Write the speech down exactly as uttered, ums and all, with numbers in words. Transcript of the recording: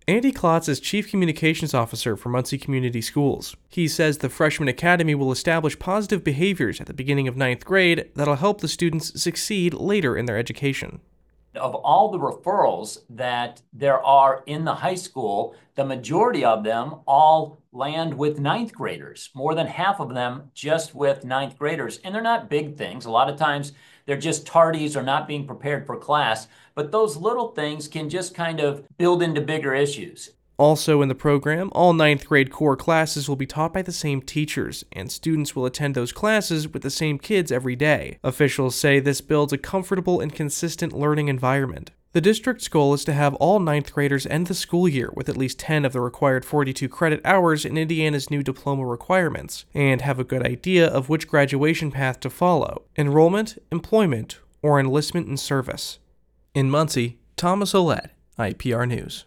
Andy Klotz is Chief Communications Officer for Muncie Community Schools. He says the Freshman Academy will establish positive behaviors at the beginning of ninth grade that'll help the students succeed later in their education. Of all the referrals that there are in the high school, the majority of them all land with ninth graders, more than half of them just with ninth graders. And they're not big things. A lot of times they're just tardies or not being prepared for class. But those little things can just kind of build into bigger issues. Also in the program, all ninth grade core classes will be taught by the same teachers, and students will attend those classes with the same kids every day. Officials say this builds a comfortable and consistent learning environment. The district's goal is to have all ninth graders end the school year with at least ten of the required forty-two credit hours in Indiana's new diploma requirements, and have a good idea of which graduation path to follow: enrollment, employment, or enlistment in service. In Muncie, Thomas Olette, I P R News.